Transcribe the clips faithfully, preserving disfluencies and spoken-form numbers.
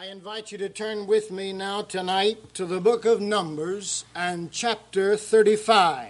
I invite you to turn with me now tonight to the book of Numbers and chapter thirty-five.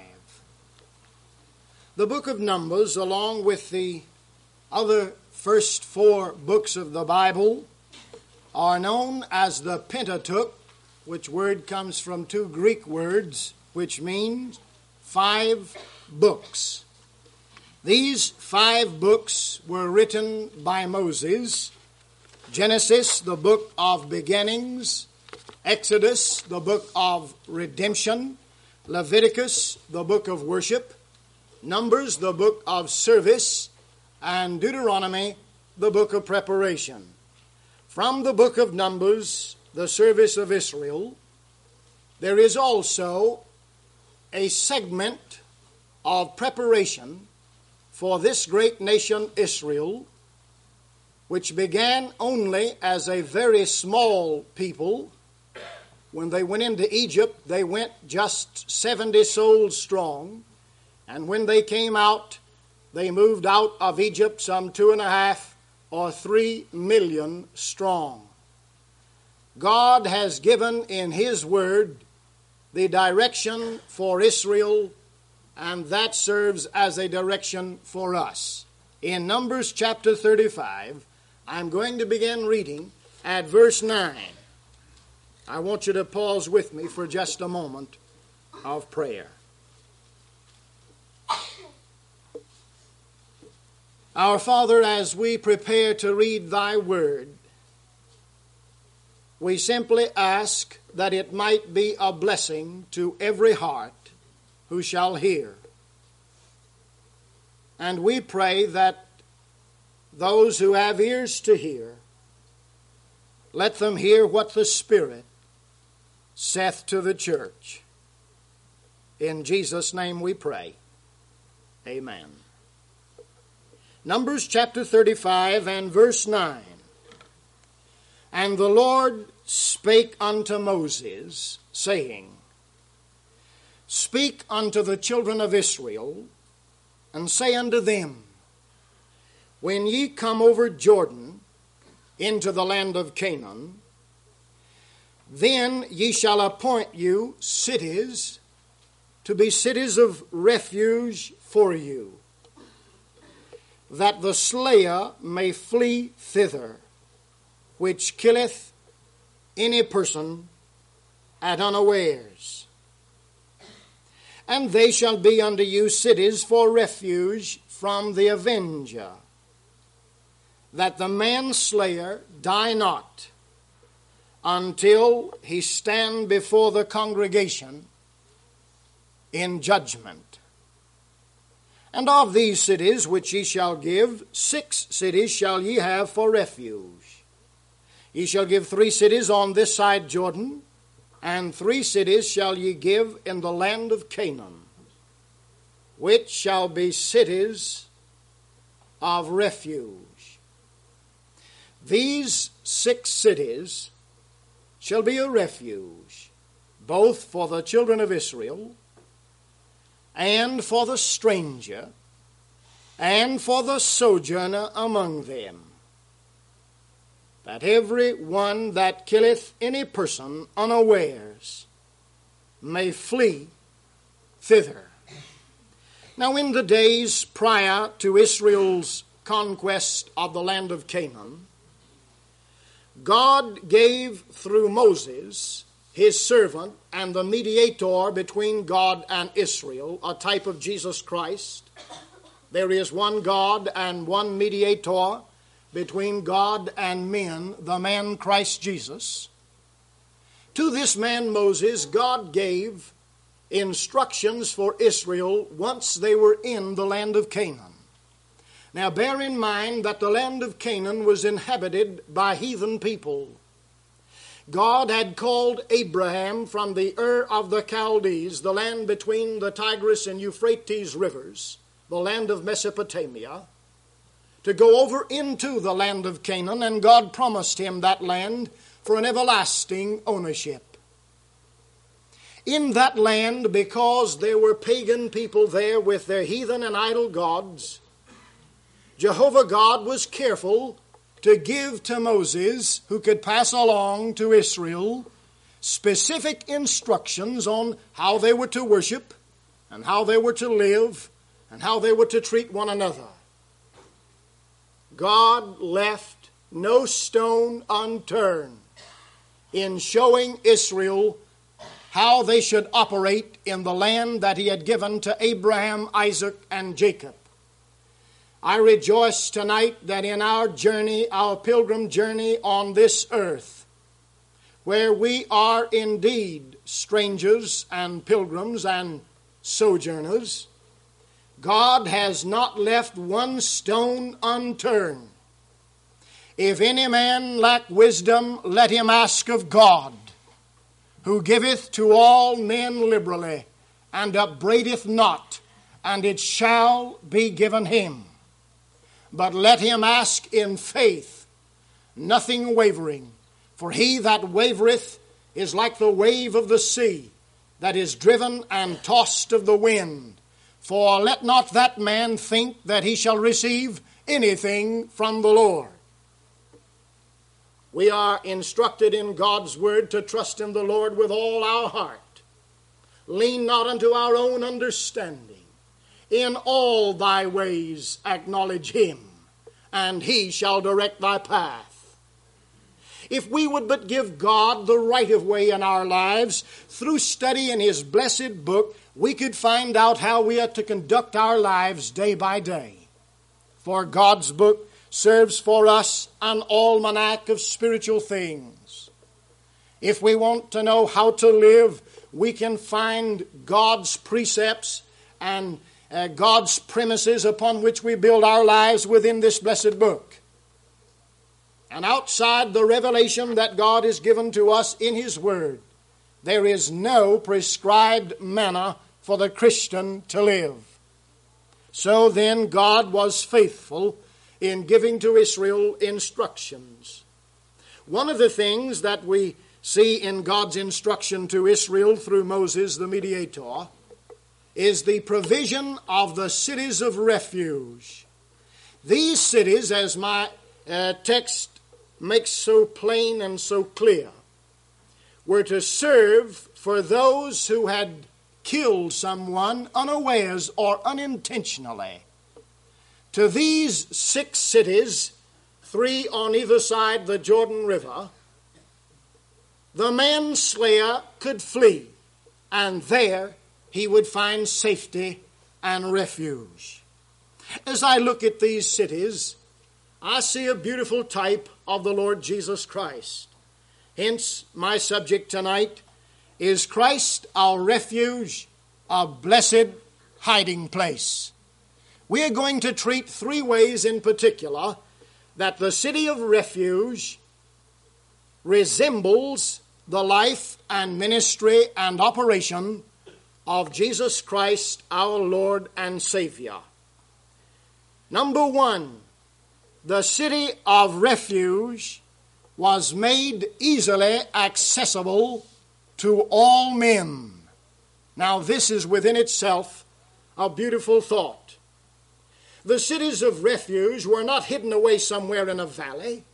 The book of Numbers, along with the other first four books of the Bible, are known as the Pentateuch, which word comes from two Greek words, which means five books. These five books were written by Moses. Genesis, the book of beginnings; Exodus, the book of redemption; Leviticus, the book of worship; Numbers, the book of service; and Deuteronomy, the book of preparation. From the book of Numbers, the service of Israel, there is also a segment of preparation for this great nation Israel, which began only as a very small people. When they went into Egypt, they went just seventy souls strong. And when they came out, they moved out of Egypt some two and a half or three million strong. God has given in His Word the direction for Israel, and that serves as a direction for us. In Numbers chapter thirty-five, I'm going to begin reading at verse nine. I want you to pause with me for just a moment of prayer. Our Father, as we prepare to read Thy Word, we simply ask that it might be a blessing to every heart who shall hear. And we pray that those who have ears to hear, let them hear what the Spirit saith to the church. In Jesus' name we pray. Amen. Numbers chapter thirty-five and verse nine. And the Lord spake unto Moses, saying, Speak unto the children of Israel, and say unto them, When ye come over Jordan into the land of Canaan, then ye shall appoint you cities to be cities of refuge for you, that the slayer may flee thither, which killeth any person at unawares. And they shall be unto you cities for refuge from the avenger, that the manslayer die not until he stand before the congregation in judgment. And of these cities which ye shall give, six cities shall ye have for refuge. Ye shall give three cities on this side Jordan, and three cities shall ye give in the land of Canaan, which shall be cities of refuge. These six cities shall be a refuge, both for the children of Israel, and for the stranger, and for the sojourner among them, that every one that killeth any person unawares may flee thither. Now in the days prior to Israel's conquest of the land of Canaan, God gave through Moses, his servant and the mediator between God and Israel, a type of Jesus Christ. There is one God and one mediator between God and men, the man Christ Jesus. To this man Moses, God gave instructions for Israel once they were in the land of Canaan. Now bear in mind that the land of Canaan was inhabited by heathen people. God had called Abraham from the Ur of the Chaldees, the land between the Tigris and Euphrates rivers, the land of Mesopotamia, to go over into the land of Canaan, and God promised him that land for an everlasting ownership. In that land, because there were pagan people there with their heathen and idol gods, Jehovah God was careful to give to Moses, who could pass along to Israel, specific instructions on how they were to worship and how they were to live and how they were to treat one another. God left no stone unturned in showing Israel how they should operate in the land that he had given to Abraham, Isaac, and Jacob. I rejoice tonight that in our journey, our pilgrim journey on this earth, where we are indeed strangers and pilgrims and sojourners, God has not left one stone unturned. If any man lack wisdom, let him ask of God, who giveth to all men liberally, and upbraideth not, and it shall be given him. But let him ask in faith, nothing wavering. For he that wavereth is like the wave of the sea, that is driven and tossed of the wind. For let not that man think that he shall receive anything from the Lord. We are instructed in God's word to trust in the Lord with all our heart. Lean not unto our own understanding. In all thy ways acknowledge him, and he shall direct thy path. If we would but give God the right of way in our lives, through study in his blessed book, we could find out how we are to conduct our lives day by day. For God's book serves for us an almanac of spiritual things. If we want to know how to live, we can find God's precepts and uh, God's premises upon which we build our lives within this blessed book. And outside the revelation that God has given to us in his word, there is no prescribed manner for the Christian to live. So then God was faithful in giving to Israel instructions. One of the things that we see in God's instruction to Israel through Moses the mediator is the provision of the cities of refuge. These cities, as my uh, text makes so plain and so clear, were to serve for those who had killed someone unawares or unintentionally. To these six cities, three on either side the Jordan River, the manslayer could flee, and there he would find safety and refuge. As I look at these cities, I see a beautiful type of the Lord Jesus Christ. Hence, my subject tonight is Christ our refuge, a blessed hiding place. We are going to treat three ways in particular that the city of refuge resembles the life and ministry and operation of Jesus Christ, our Lord and Savior. Number one, the city of refuge was made easily accessible to all men. Now, this is within itself a beautiful thought. The cities of refuge were not hidden away somewhere in a valley,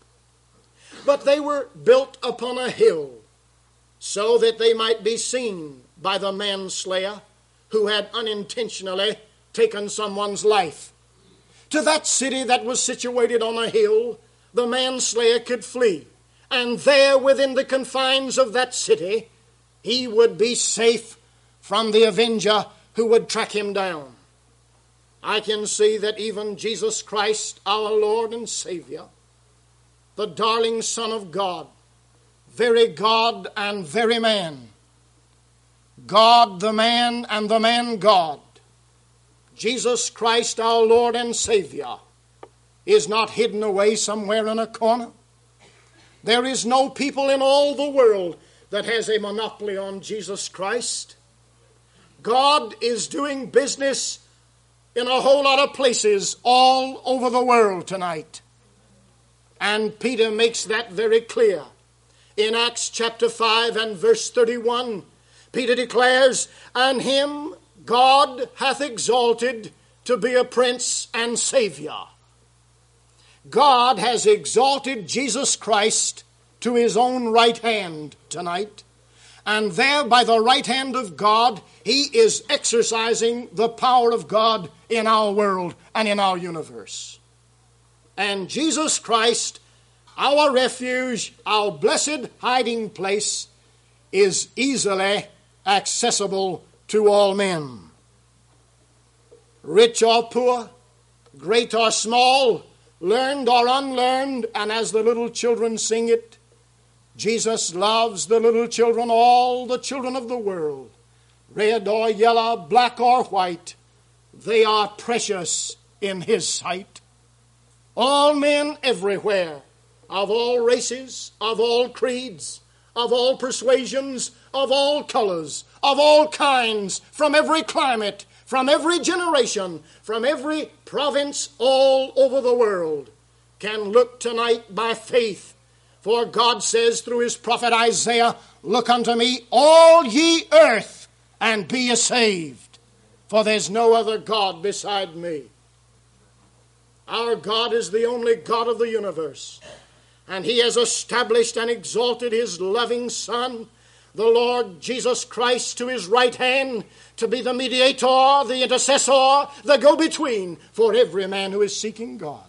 but they were built upon a hill so that they might be seen by the manslayer who had unintentionally taken someone's life. To that city that was situated on a hill, the manslayer could flee, and there within the confines of that city, he would be safe from the avenger who would track him down. I can see that even Jesus Christ, our Lord and Savior, the darling Son of God, very God and very man, God the man and the man God, Jesus Christ, our Lord and Savior, is not hidden away somewhere in a corner. There is no people in all the world that has a monopoly on Jesus Christ. God is doing business in a whole lot of places all over the world tonight. And Peter makes that very clear. In Acts chapter five and verse thirty-one, Peter declares, "And him God hath exalted to be a prince and savior." God has exalted Jesus Christ to his own right hand tonight. And there, by the right hand of God, he is exercising the power of God in our world and in our universe. And Jesus Christ, our refuge, our blessed hiding place, is easily accessible to all men. Rich or poor, great or small, learned or unlearned, and as the little children sing it, Jesus loves the little children, all the children of the world, red or yellow, black or white. They are precious in his sight. All men everywhere, of all races, of all creeds, of all persuasions, of all colors, of all kinds, from every climate, from every generation, from every province all over the world, can look tonight by faith. For God says through his prophet Isaiah, "Look unto me, all ye earth, and be ye saved, for there's no other God beside me." Our God is the only God of the universe, and he has established and exalted his loving Son, the Lord Jesus Christ, to his right hand to be the mediator, the intercessor, the go-between for every man who is seeking God.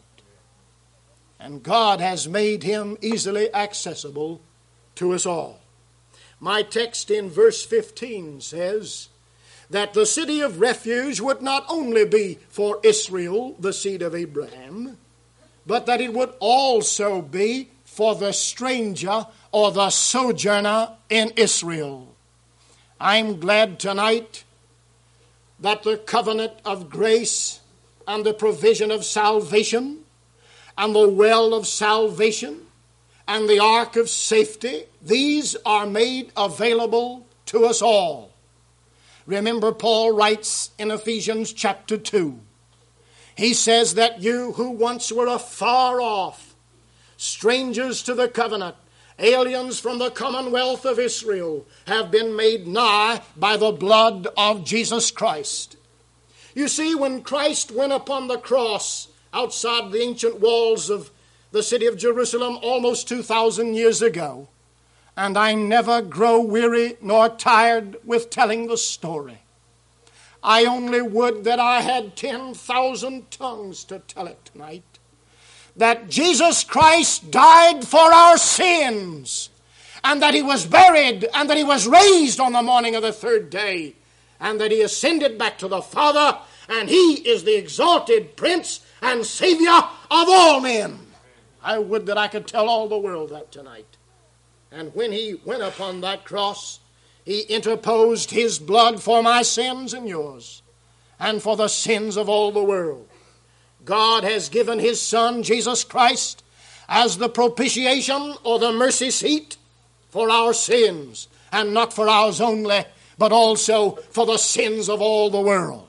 And God has made him easily accessible to us all. My text in verse fifteen says that the city of refuge would not only be for Israel, the seed of Abraham, but that it would also be for the stranger or the sojourner in Israel. I'm glad tonight that the covenant of grace and the provision of salvation and the well of salvation and the ark of safety, these are made available to us all. Remember, Paul writes in Ephesians chapter two. He says that you who once were afar off, strangers to the covenant, aliens from the commonwealth of Israel, have been made nigh by the blood of Jesus Christ. You see, when Christ went upon the cross outside the ancient walls of the city of Jerusalem almost two thousand years ago, and I never grow weary nor tired with telling the story. I only would that I had ten thousand tongues to tell it tonight. That Jesus Christ died for our sins, and that he was buried, and that he was raised on the morning of the third day, and that he ascended back to the Father, and he is the exalted Prince and Savior of all men. I would that I could tell all the world that tonight. And when he went upon that cross, he interposed his blood for my sins and yours, and for the sins of all the world. God has given his Son, Jesus Christ, as the propitiation or the mercy seat for our sins, and not for ours only, but also for the sins of all the world.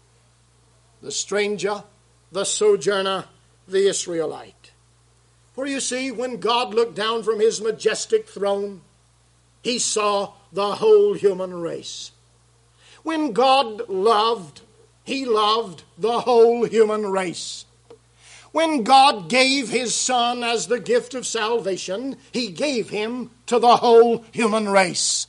The stranger, the sojourner, the Israelite. For you see, when God looked down from his majestic throne, he saw the whole human race. When God loved, he loved the whole human race. When God gave his Son as the gift of salvation, he gave him to the whole human race.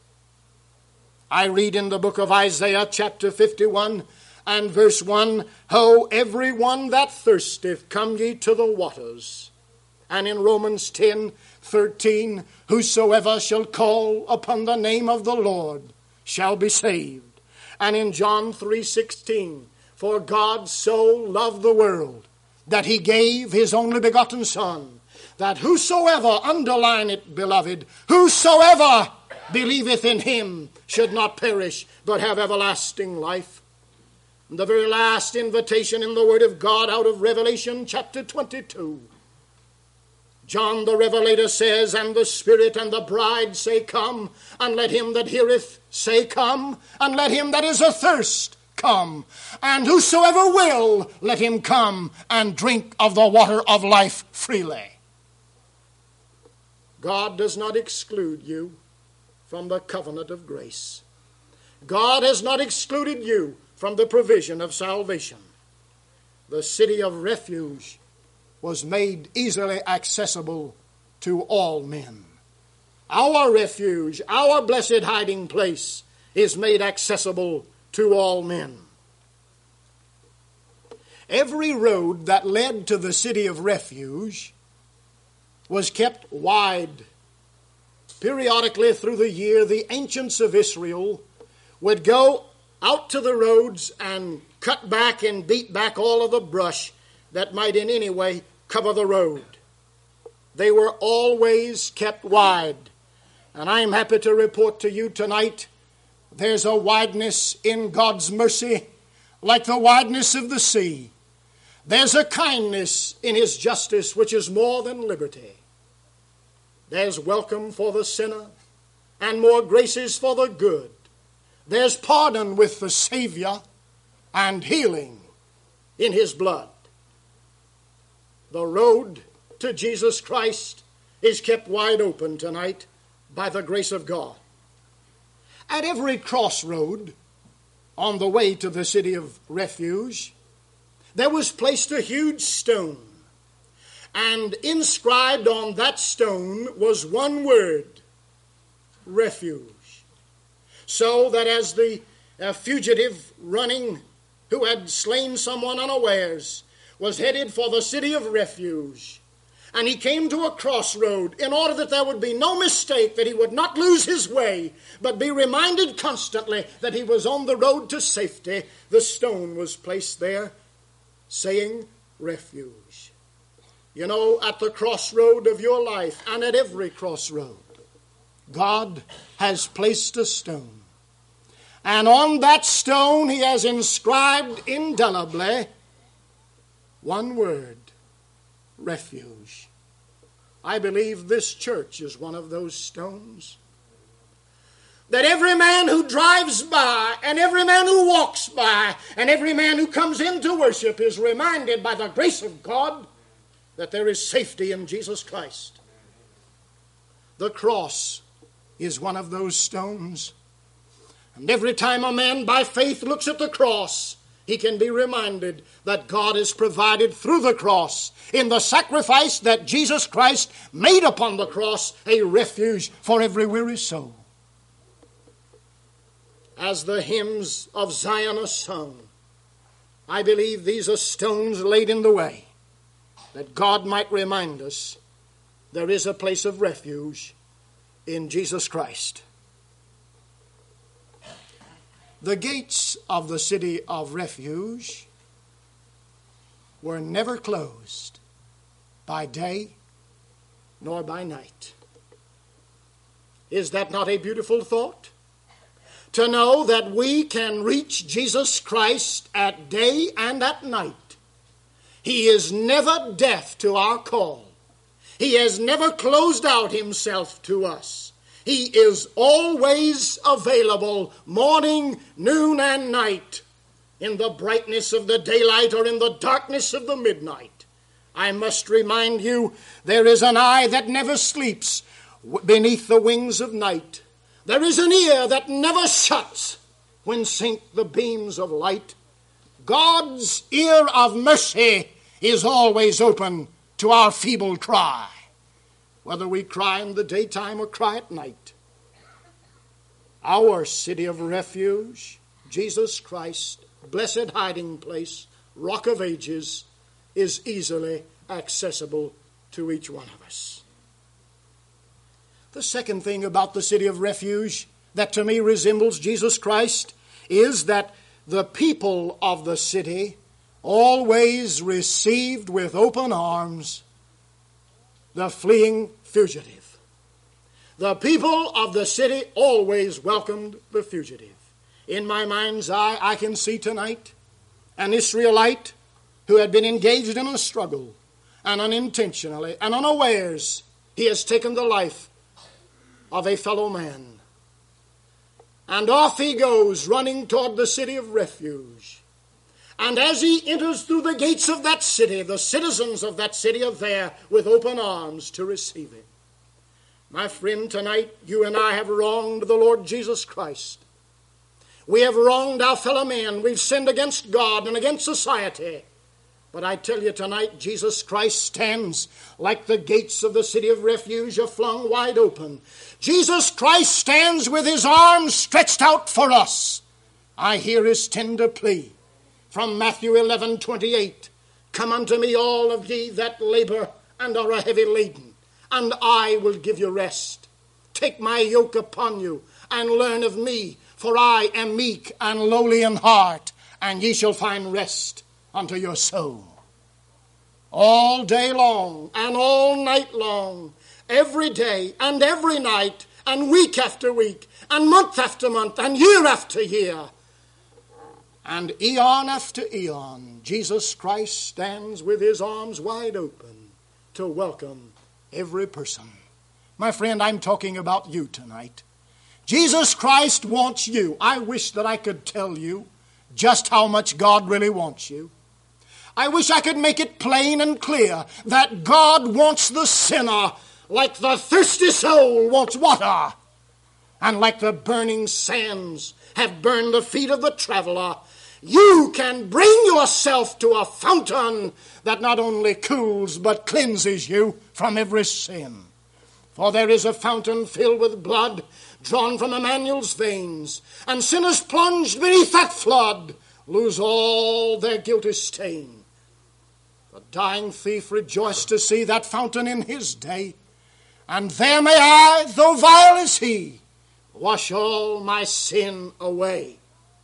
I read in the book of Isaiah chapter fifty-one and verse one, "Ho, every one that thirsteth, come ye to the waters." And in Romans ten thirteen, "Whosoever shall call upon the name of the Lord shall be saved." And in John three sixteen, "For God so loved the world that he gave his only begotten Son, that whosoever," underline it, beloved, "whosoever believeth in him should not perish, but have everlasting life." And the very last invitation in the Word of God out of Revelation chapter twenty-two, John the Revelator says, "And the Spirit and the bride say, Come, and let him that heareth say, Come, and let him that is athirst come, and whosoever will, let him come and drink of the water of life freely." God does not exclude you from the covenant of grace. God has not excluded you from the provision of salvation. The city of refuge was made easily accessible to all men. Our refuge, our blessed hiding place, is made accessible to all men. Every road that led to the city of refuge was kept wide. Periodically through the year, the ancients of Israel would go out to the roads and cut back and beat back all of the brush that might in any way cover the road. They were always kept wide. And I'm happy to report to you tonight, there's a wideness in God's mercy like the wideness of the sea. There's a kindness in His justice which is more than liberty. There's welcome for the sinner and more graces for the good. There's pardon with the Savior and healing in His blood. The road to Jesus Christ is kept wide open tonight by the grace of God. At every crossroad on the way to the city of refuge, there was placed a huge stone, and inscribed on that stone was one word, refuge. So that as the uh, fugitive running, who had slain someone unawares, was headed for the city of refuge, and he came to a crossroad in order that there would be no mistake, that he would not lose his way, but be reminded constantly that he was on the road to safety, the stone was placed there saying refuge. You know, at the crossroad of your life, and at every crossroad, God has placed a stone. And on that stone He has inscribed indelibly one word, refuge. I believe this church is one of those stones. That every man who drives by, and every man who walks by, and every man who comes into worship is reminded by the grace of God that there is safety in Jesus Christ. The cross is one of those stones. And every time a man by faith looks at the cross, he can be reminded that God has provided through the cross, in the sacrifice that Jesus Christ made upon the cross, a refuge for every weary soul. As the hymns of Zion are sung, I believe these are stones laid in the way, that God might remind us there is a place of refuge in Jesus Christ. The gates of the city of refuge were never closed by day nor by night. Is that not a beautiful thought? To know that we can reach Jesus Christ at day and at night. He is never deaf to our call. He has never closed out Himself to us. He is always available, morning, noon, and night, in the brightness of the daylight or in the darkness of the midnight. I must remind you, there is an eye that never sleeps beneath the wings of night. There is an ear that never shuts when sink the beams of light. God's ear of mercy is always open to our feeble cry, whether we cry in the daytime or cry at night. Our city of refuge, Jesus Christ, blessed hiding place, Rock of Ages, is easily accessible to each one of us. The second thing about the city of refuge that to me resembles Jesus Christ is that the people of the city always received with open arms the fleeing fugitive. The people of the city always welcomed the fugitive. In my mind's eye, I can see tonight an Israelite who had been engaged in a struggle, and unintentionally and unawares he has taken the life of a fellow man. And off he goes, running toward the city of refuge. And as he enters through the gates of that city, the citizens of that city are there with open arms to receive him. My friend, tonight you and I have wronged the Lord Jesus Christ. We have wronged our fellow men. We've sinned against God and against society. But I tell you tonight, Jesus Christ stands like the gates of the city of refuge are flung wide open. Jesus Christ stands with his arms stretched out for us. I hear his tender plea from Matthew eleven twenty-eight. Come unto me, all of ye that labor and are heavy laden, and I will give you rest. Take my yoke upon you and learn of me, for I am meek and lowly in heart, and ye shall find rest unto your soul. All day long and all night long, every day and every night, and week after week, and month after month, and year after year, and eon after eon, Jesus Christ stands with his arms wide open to welcome every person. My friend, I'm talking about you tonight. Jesus Christ wants you. I wish that I could tell you just how much God really wants you. I wish I could make it plain and clear that God wants the sinner like the thirsty soul wants water, and like the burning sands have burned the feet of the traveler. You can bring yourself to a fountain that not only cools but cleanses you from every sin. For there is a fountain filled with blood drawn from Emmanuel's veins, and sinners plunged beneath that flood lose all their guilty stain. The dying thief rejoiced to see that fountain in his day, and there may I, though vile as he, wash all my sin away.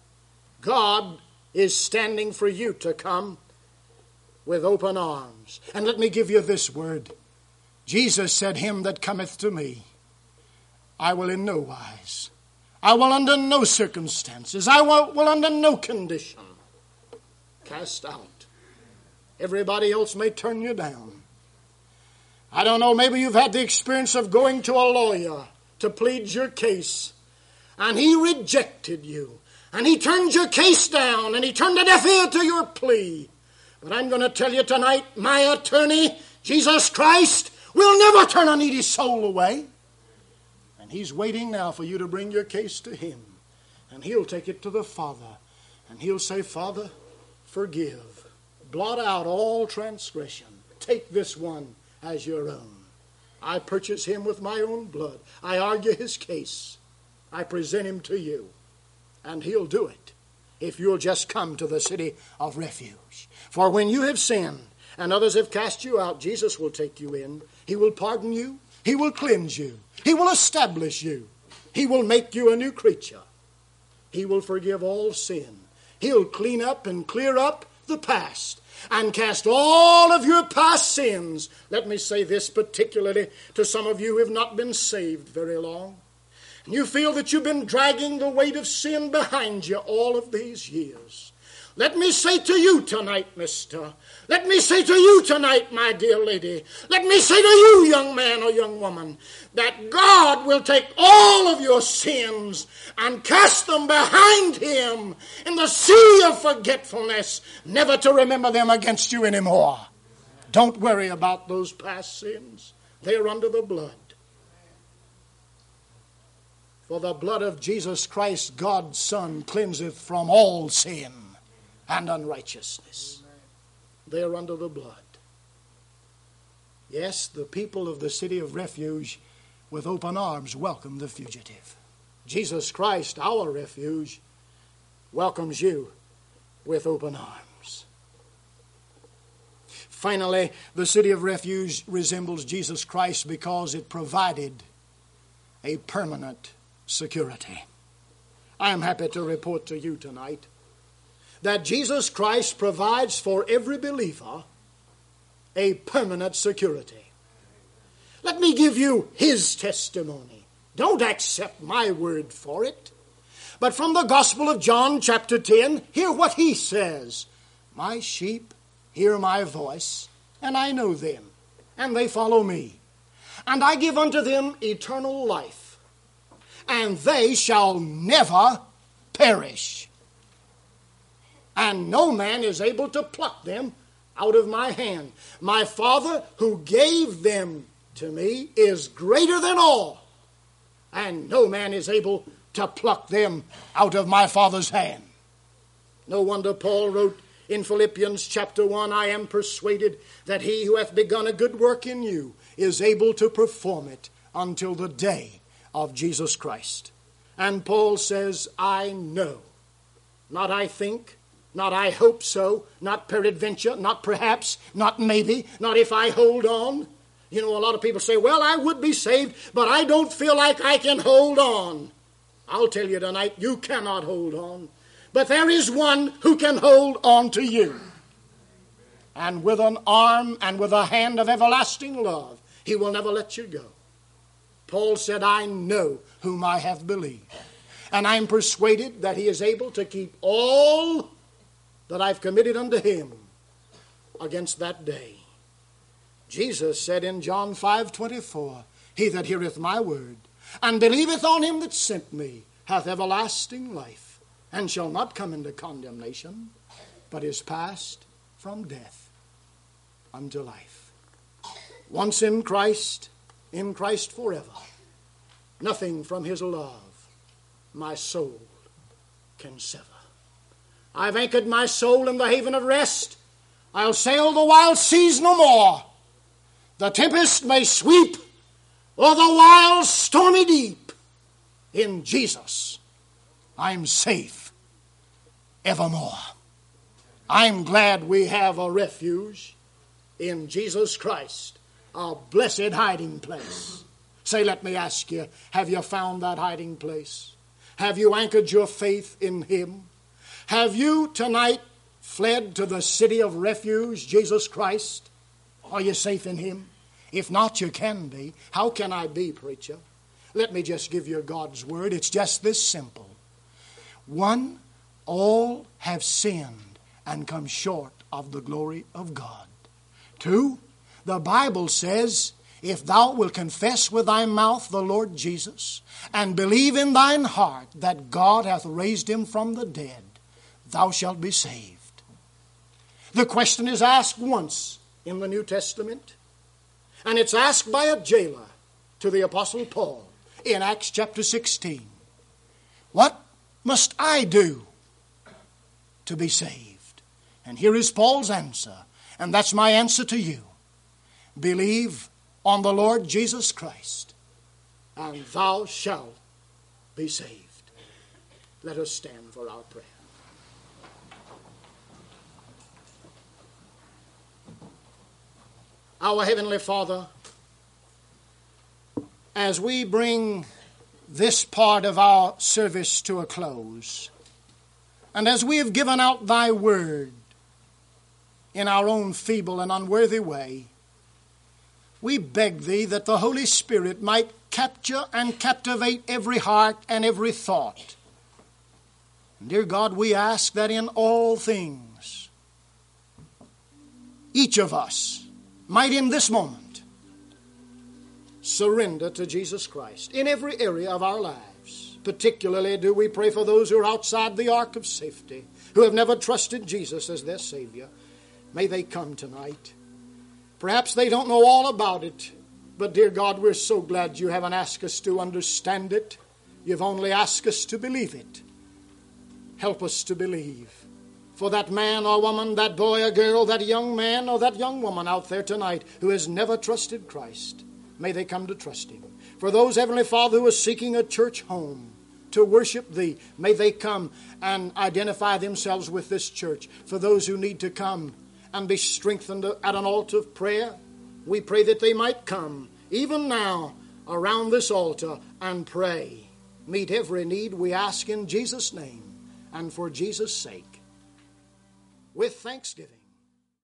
God is standing for you to come with open arms. And let me give you this word. Jesus said, him that cometh to me, I will in no wise, I will under no circumstances, I will, will under no condition cast out. Everybody else may turn you down. I don't know, maybe you've had the experience of going to a lawyer to plead your case, and he rejected you, and he turned your case down, and he turned a deaf ear to your plea. But I'm going to tell you tonight, my attorney, Jesus Christ, will never turn a needy soul away. And he's waiting now for you to bring your case to him, and he'll take it to the Father, and he'll say, Father, forgive. Blot out all transgression. Take this one as your own. I purchase him with my own blood. I argue his case. I present him to you. And he'll do it if you'll just come to the city of refuge. For when you have sinned and others have cast you out, Jesus will take you in. He will pardon you. He will cleanse you. He will establish you. He will make you a new creature. He will forgive all sin. He'll clean up and clear up the past and cast all of your past sins. Let me say this particularly to some of you who have not been saved very long. And you feel that you've been dragging the weight of sin behind you all of these years. Let me say to you tonight, mister. Let me say to you tonight, my dear lady. Let me say to you, young man or young woman, that God will take all of your sins and cast them behind him in the sea of forgetfulness, never to remember them against you anymore. Don't worry about those past sins. They are under the blood. For the blood of Jesus Christ, God's Son, cleanseth from all sin and unrighteousness. They are under the blood. Yes, the people of the city of refuge with open arms welcome the fugitive. Jesus Christ, our refuge, welcomes you with open arms. Finally, the city of refuge resembles Jesus Christ because it provided a permanent security. I am happy to report to you tonight that Jesus Christ provides for every believer a permanent security. Let me give you his testimony. Don't accept my word for it. But from the Gospel of John chapter ten, hear what he says. My sheep hear my voice, and I know them, and they follow me. And I give unto them eternal life, and they shall never perish. And no man is able to pluck them out of my hand. My Father who gave them to me is greater than all, and no man is able to pluck them out of my Father's hand. No wonder Paul wrote In Philippians chapter one, I am persuaded that he who hath begun a good work in you is able to perform it until the day of Jesus Christ. And Paul says, I know, not I think, not I hope so, not peradventure, not perhaps, not maybe, not if I hold on. You know, a lot of people say, well, I would be saved, but I don't feel like I can hold on. I'll tell you tonight, you cannot hold on. But there is one who can hold on to you. And with an arm and with a hand of everlasting love, he will never let you go. Paul said, I know whom I have believed. And I'm persuaded that he is able to keep all that I've committed unto him against that day. Jesus said in John five twenty-four, he that heareth my word and believeth on him that sent me hath everlasting life, and shall not come into condemnation, but is passed from death unto life. Once in Christ, in Christ forever, nothing from his love my soul can sever. I've anchored my soul in the haven of rest. I'll sail the wild seas no more. The tempest may sweep o'er the wild stormy deep. In Jesus, I'm safe evermore. I'm glad we have a refuge in Jesus Christ, a blessed hiding place. Say, let me ask you, have you found that hiding place? Have you anchored your faith in him? Have you tonight fled to the city of refuge, Jesus Christ? Are you safe in him? If not, you can be. How can I be, preacher? Let me just give you God's word. It's just this simple. One, all have sinned and come short of the glory of God. Two, the Bible says, if thou wilt confess with thy mouth the Lord Jesus, and believe in thine heart that God hath raised him from the dead, thou shalt be saved. The question is asked once in the New Testament, and it's asked by a jailer to the Apostle Paul in Acts chapter sixteen. What must I do to be saved? And here is Paul's answer, and that's my answer to you. Believe on the Lord Jesus Christ, and thou shalt be saved. Let us stand for our prayer. Our Heavenly Father, as we bring this part of our service to a close, and as we have given out thy word in our own feeble and unworthy way, we beg thee that the Holy Spirit might capture and captivate every heart and every thought. And dear God, we ask that in all things, each of us might in this moment surrender to Jesus Christ in every area of our lives. Particularly do we pray for those who are outside the ark of safety, who have never trusted Jesus as their Savior. May they come tonight. Perhaps they don't know all about it, but dear God, we're so glad you haven't asked us to understand it. You've only asked us to believe it. Help us to believe. For that man or woman, that boy or girl, that young man or that young woman out there tonight who has never trusted Christ, may they come to trust him. For those, Heavenly Father, who are seeking a church home to worship thee, may they come and identify themselves with this church. For those who need to come and be strengthened at an altar of prayer, we pray that they might come, even now, around this altar and pray. Meet every need, we ask in Jesus' name and for Jesus' sake, with thanksgiving.